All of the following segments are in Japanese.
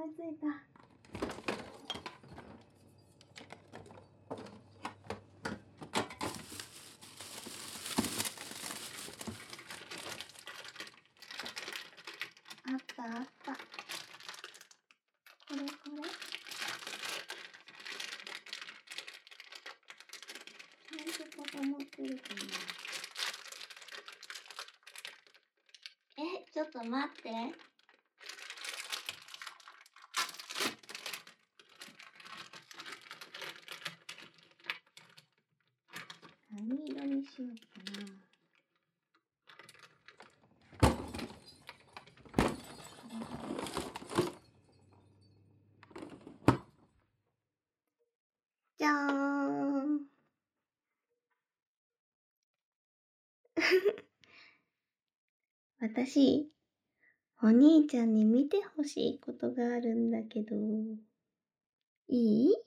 思いついた。あったあった。これこれ。ちゃんと固まってるかな。ちょっと待って。何色にしようかな。じゃーん。私、お兄ちゃんに見てほしいことがあるんだけど、いい？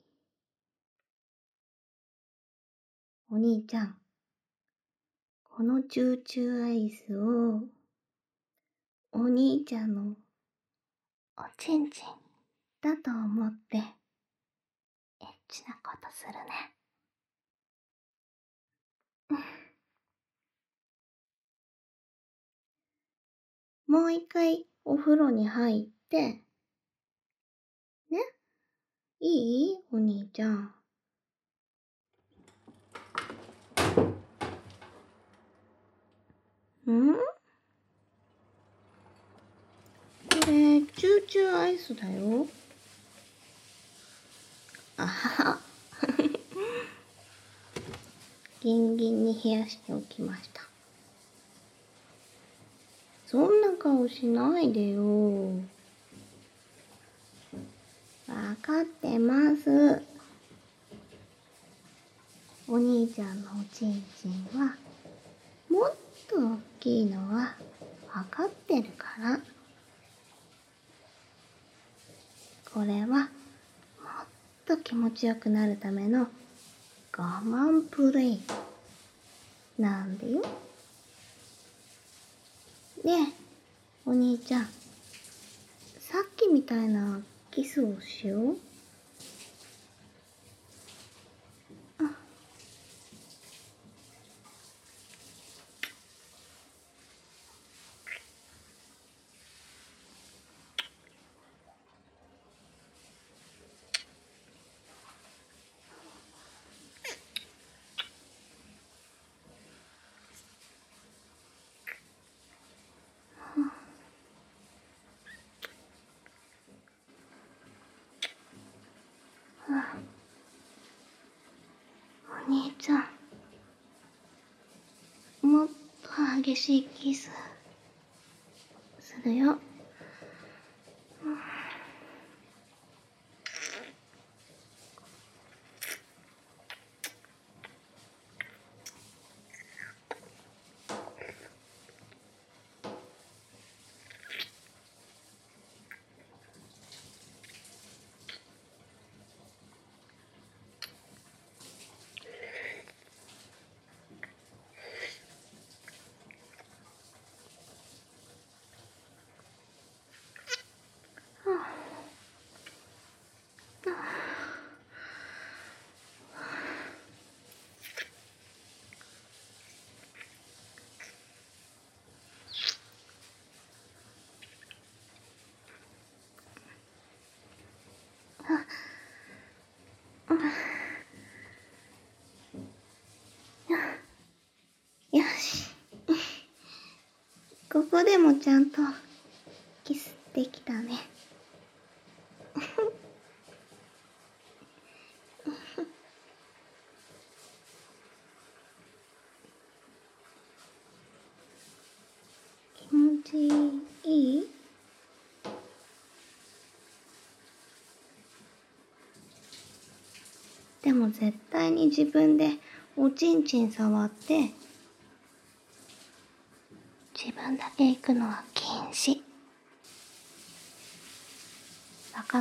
お兄ちゃん、このチューチューアイスを、お兄ちゃんのおちんちんだと思って、エッチなことするね。もう一回お風呂に入って、ね？いい？お兄ちゃん。ん？これ、チューチューアイスだよ。あはは。ギンギンに冷やしておきました。そんな顔しないでよ。わかってます。お兄ちゃんのおちんちんは、もっと大きいのはわかってるから。これは、もっと気持ちよくなるための我慢プレイなんだよ。ねえ、お兄ちゃん、さっきみたいなキスをしよう。お兄ちゃん、もっと激しいキスするよ。よし。ここでもちゃんとキスできたね。気持ちいい？でも絶対に自分でおちんちん触って自分だけ行くのは禁止。わかった？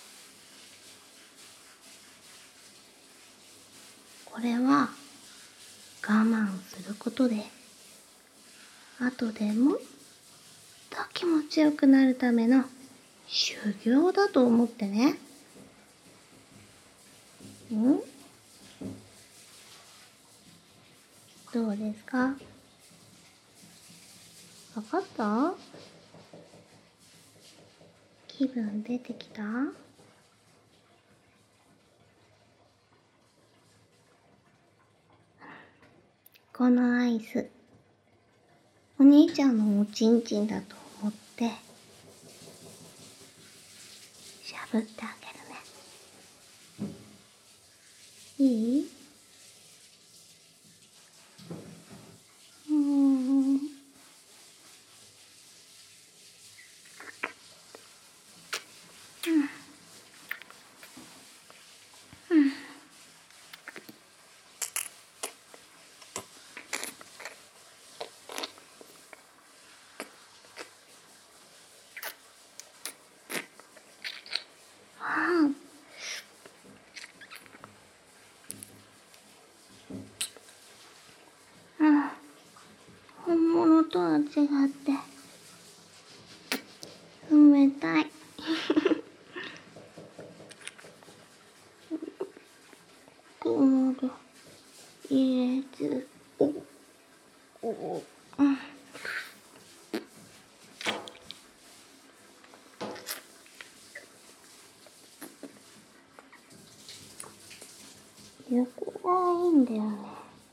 これは我慢することで後でもっと気持ちよくなるための修行だと思ってね。どうですか？わかった？気分出てきた？このアイス、お兄ちゃんのおちんちんだと思って、しゃぶってあげるね。いい？本物とは違って冷たい。ゴムが入れず。横がいいんだよね。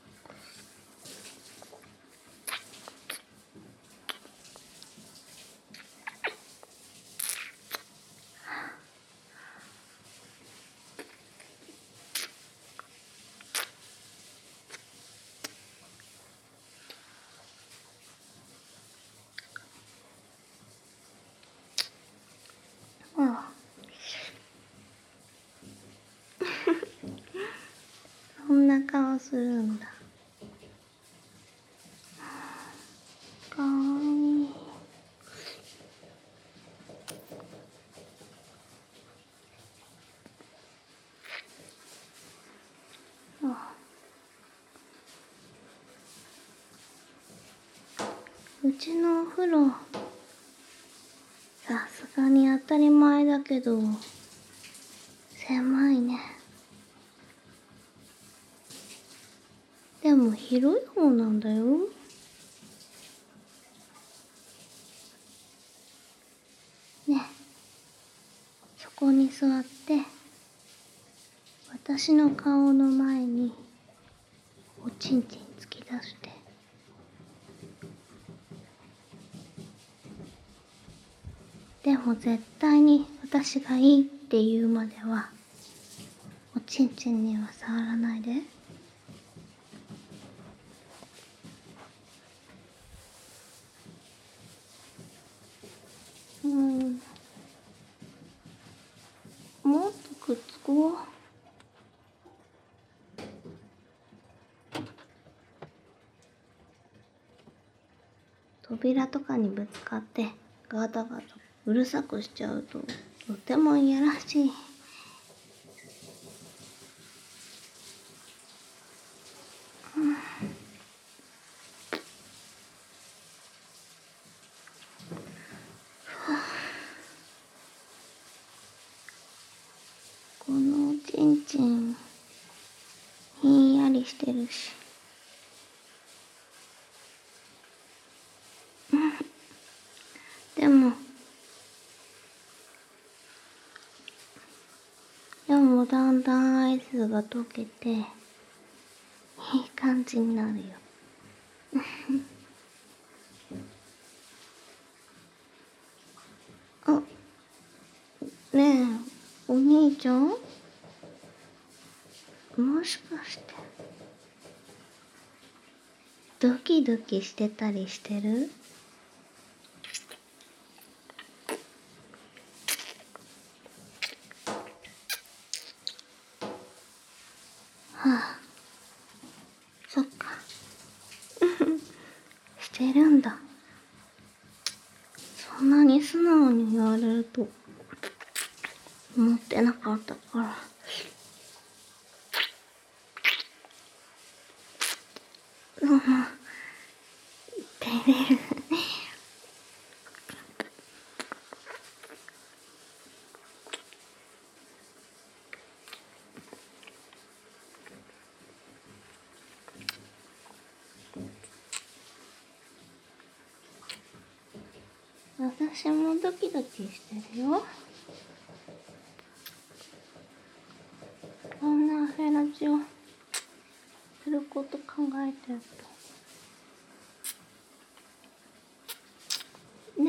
そんな顔するんだ。かわいい。うちのお風呂、さすがに当たり前だけど、狭いね。でも広い方なんだよ。ね、そこに座って、私の顔の前におちんちん突き出して。でも絶対に私がいいって言うまではおちんちんには触らないで。もっとくっつこう。扉とかにぶつかってガタガタうるさくしちゃうととてもいやらしい。このおちんちんひんやりしてるし。でもだんだんアイスが溶けていい感じになるよ。あ、ねえお兄ちゃん、もしかしてドキドキしてたりしてる？はあ、そっか。してるんだ。そんなに素直に言われると思ってなかったから。照れる。 私もドキドキしてるよ。こんなフェラチオすること考えてるとね。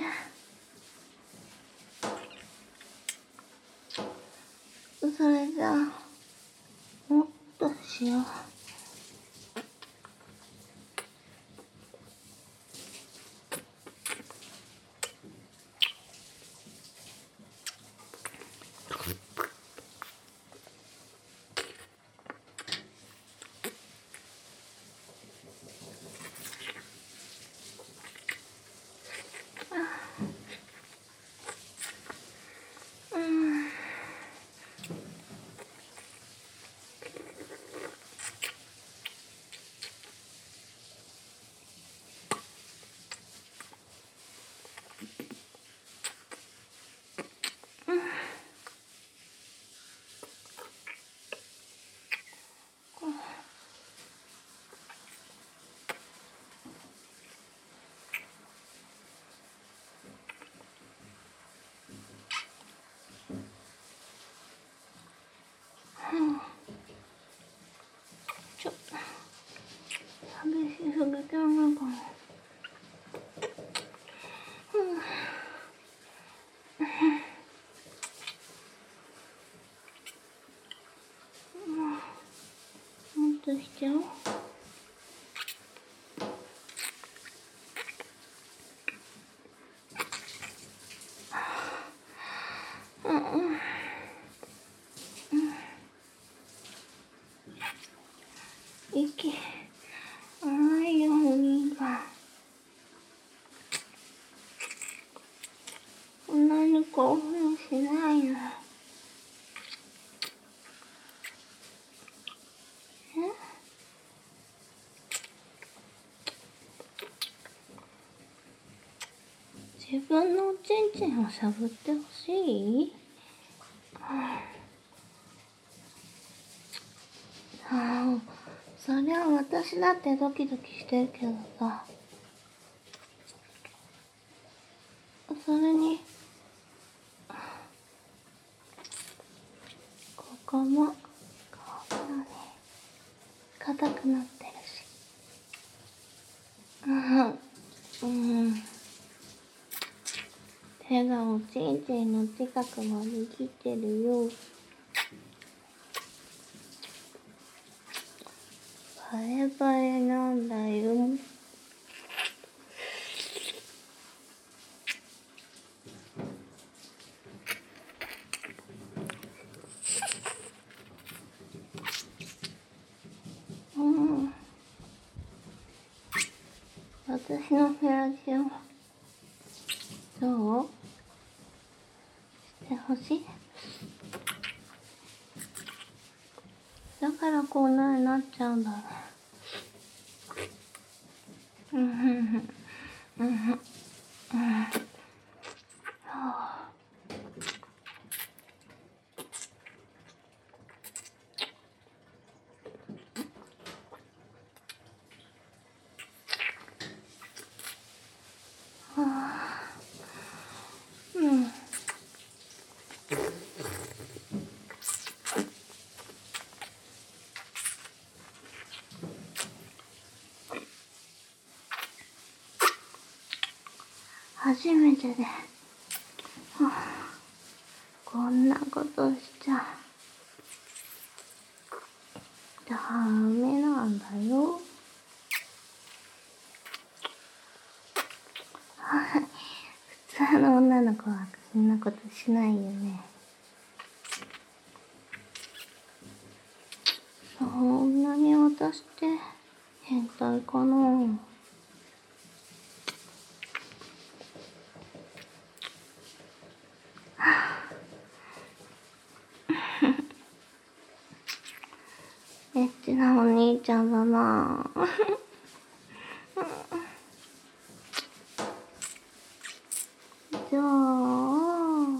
それじゃあもっとしよう。ちょっと寂しすぎてなんかも。もっとしちゃおう。息甘いよお兄さん。こんなに興奮しないの。自分のおちんちんをしゃぶってほしい？ああ、そりゃ私だってドキドキしてるけどさ。それにここもこんなに硬くなってるし。手がおちんちんの近くまで来てるよ。バレバレなんだよ。私のフェラチオどうしてほしい？だからこんなになっちゃうんだね。初めてで、こんなことしちゃダメなんだよ。普通の女の子はこんなことしないよね。そんなに私って変態かな。エッチなお兄ちゃんだな。じゃあ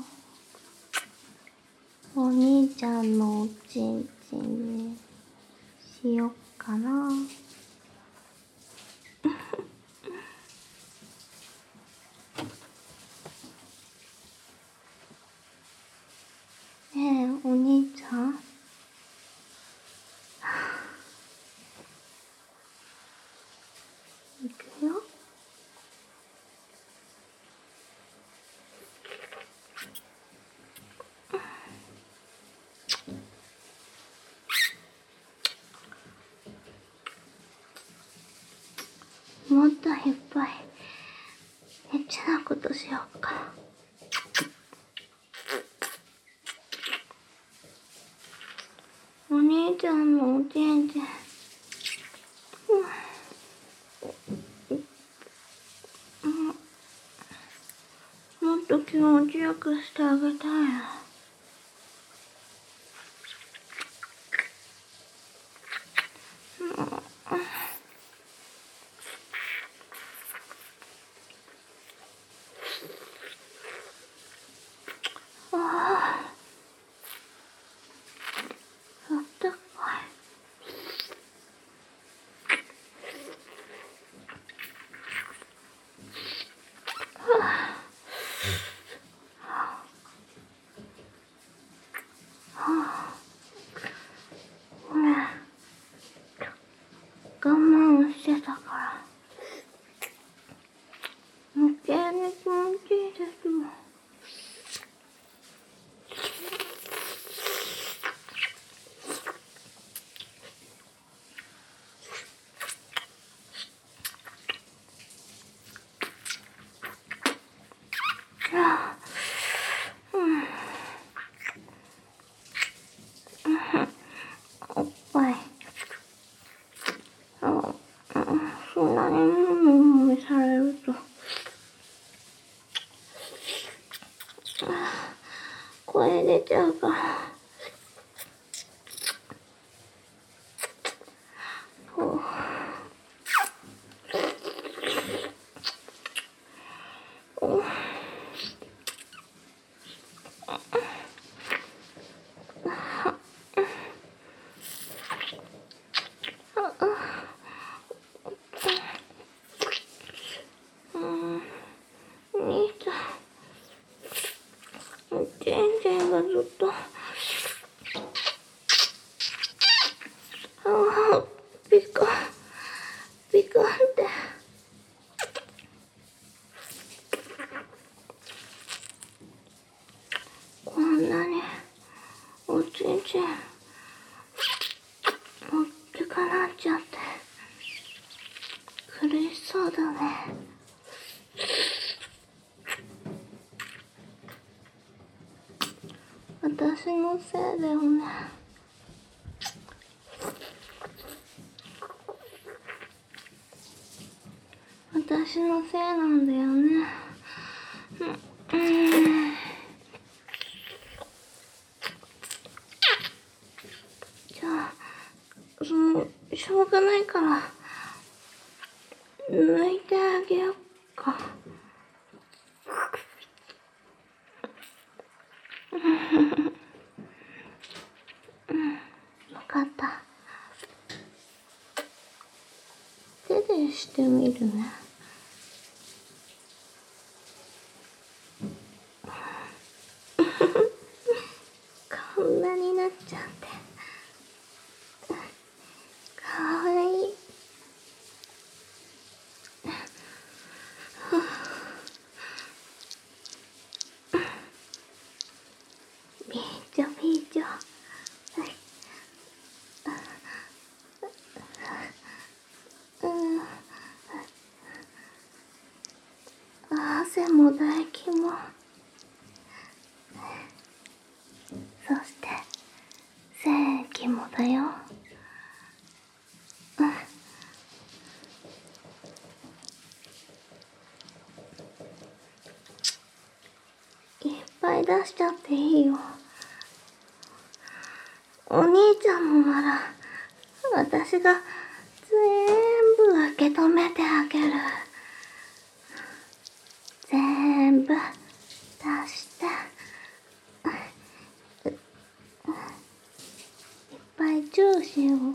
お兄ちゃんのおちんちんにしよっかな。 もっといっぱいエッチなことしようか。お兄ちゃんのおちんちん、もっと気持ちよくしてあげたいな。あったかい。ごめん、我慢してたから余計に気持ちいいですもん。おっぱいそんなにもみされると声出ちゃうから。兄ちゃん、ちんちんがずっとピカピカって。こんなにおちんちんおっきくなっちゃって苦しそうだね。私のせいだよね。私のせいなんだよね。じゃあしょうがないから抜いてあげようか。分かった。手でしてみるね。こんなになっちゃってかわいい。びちょびちょ。汗も唾液も、そして精液もだよ。いっぱい出しちゃっていいよ。お兄ちゃんもなら私が全部受け止めてあげる。全部出していっぱいチューしよう。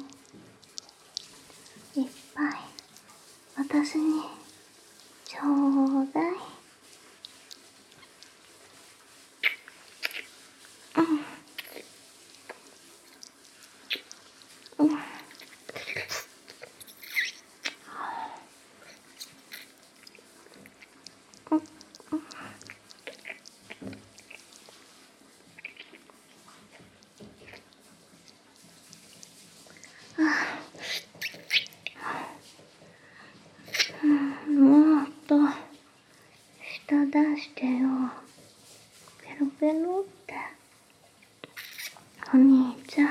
いっぱい私にちょうだい。 舌出してよ。ペロペロって。お兄ちゃん。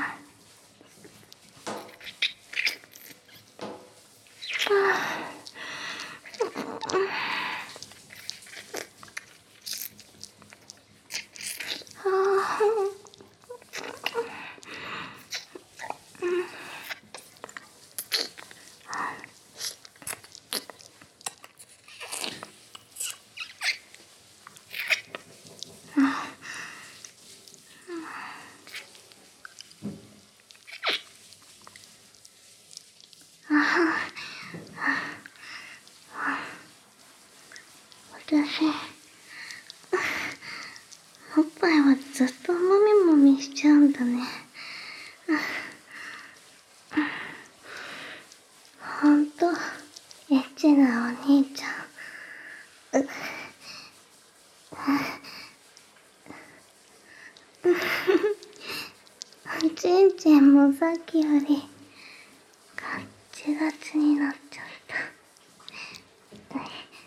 私、おっぱいはずっともみもみしちゃうんだね。ほんと、エッチなお兄ちゃん。ちんちんもさっきより、ガッチガチになっちゃった。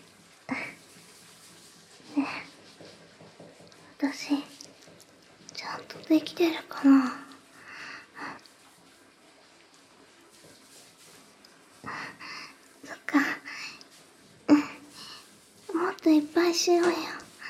ねえ、私、ちゃんとできてるかな？そっか。もっといっぱいしようよ。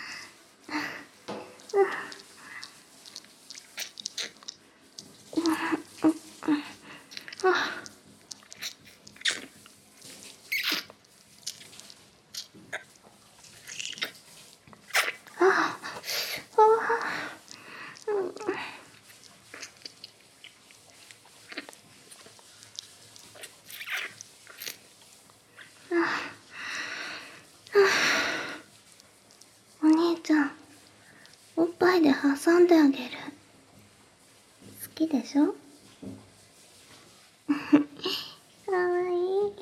お兄ちゃん、おっぱいで挟んであげる。好きでしょ？かわいい。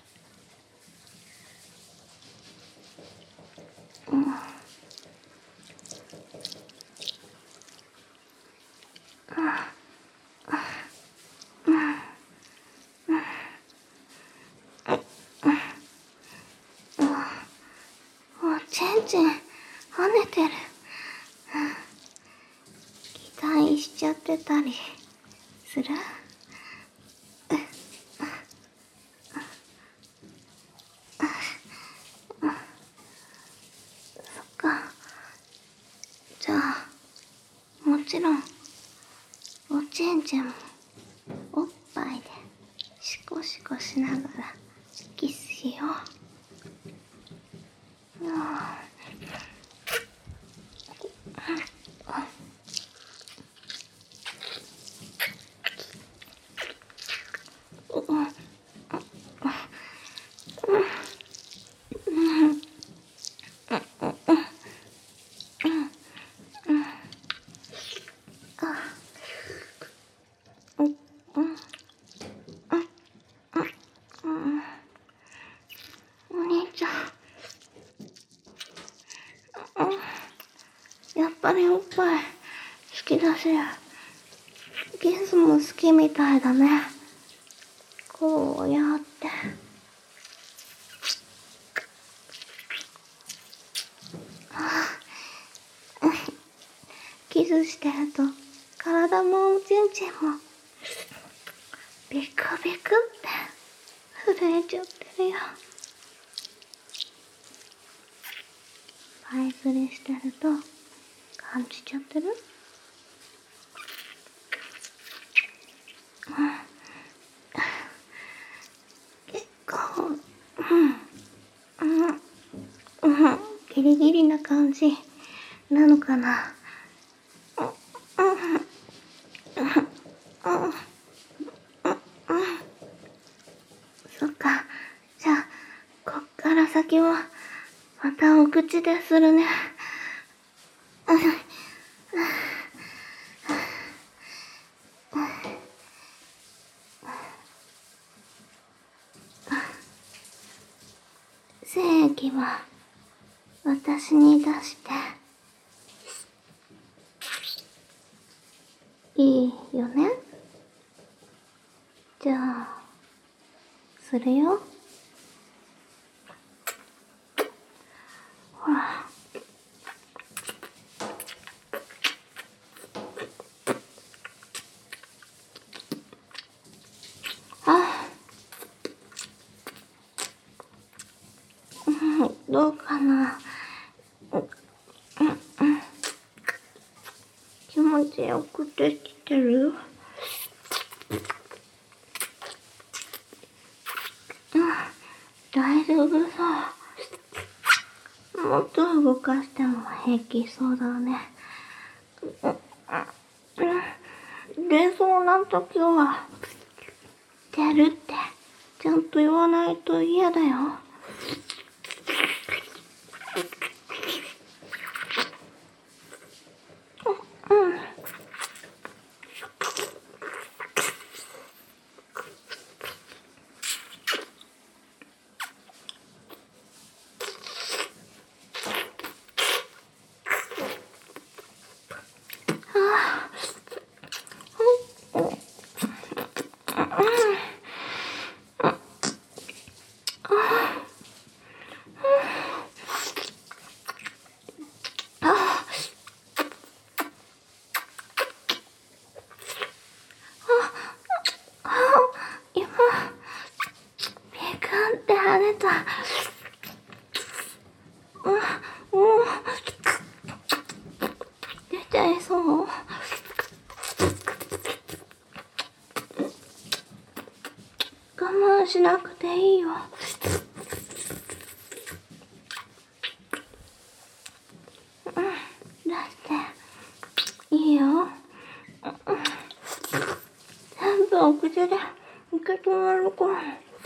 もうちんちん跳ねてる。期待しちゃってたりする？そっか。じゃあ、もちろん、おちんちんもおっぱいでシコシコしながらキスしよう。お兄ちゃん、やっぱりおっぱい好きだし、キスも好きみたいだね。こうやって。キスしてると体もおちんちんもビクビクって震えちゃってるよ。パイプレしてると感じちゃってる？結構、ギリギリな感じなのかな。そっか。じゃあ、こっから先はまたお口でするね。精液は私に出していいよね？じゃあ、するよ。ほら。 然よくできてる。大丈夫そう。もっと動かしても平気そうだね。出そうな時は出るってちゃんと言わないと嫌だよ。今ピカンって跳ねた。もう出ちゃいそう。我慢しなくていいよ。出していいよ。全部お口で受け止めるから。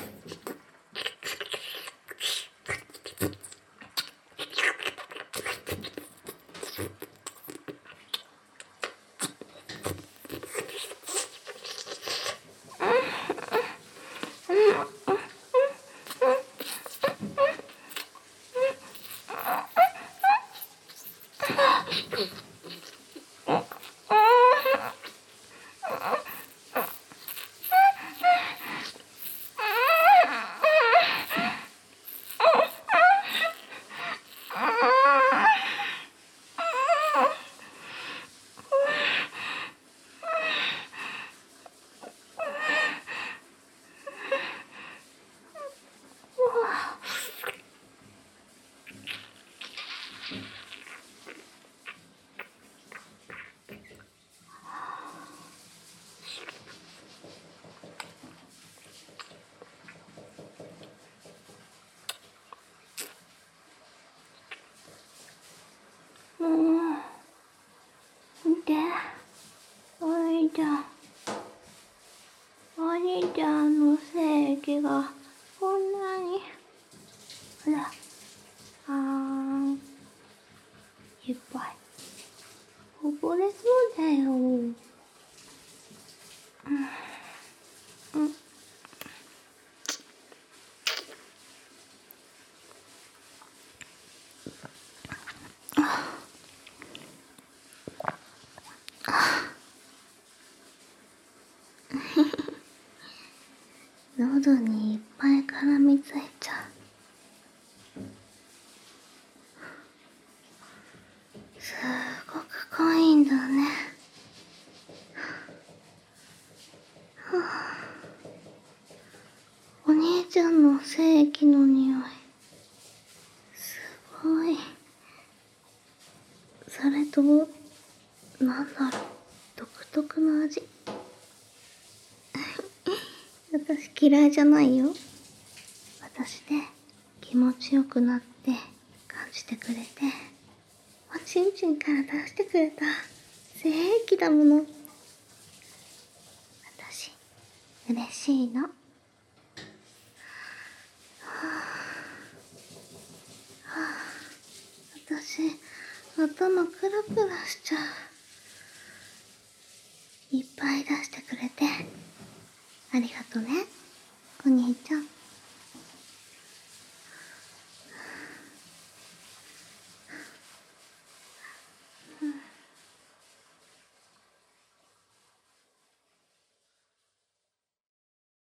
見て、お兄ちゃん。お兄ちゃんの精液がこんなに。ほら、いっぱい。こぼれそうだよ。喉にいっぱい絡みついちゃう。すごく濃いんだね。お兄ちゃんの精液の匂い、すごい。それと、なんだろう、独特の味。私嫌いじゃないよ。私で気持ちよくなって感じてくれて、おちんちんから出してくれた精液だもの。私嬉しいの。私頭クラクラしちゃう。いっぱい出してくれてありがとね、お兄ちゃん。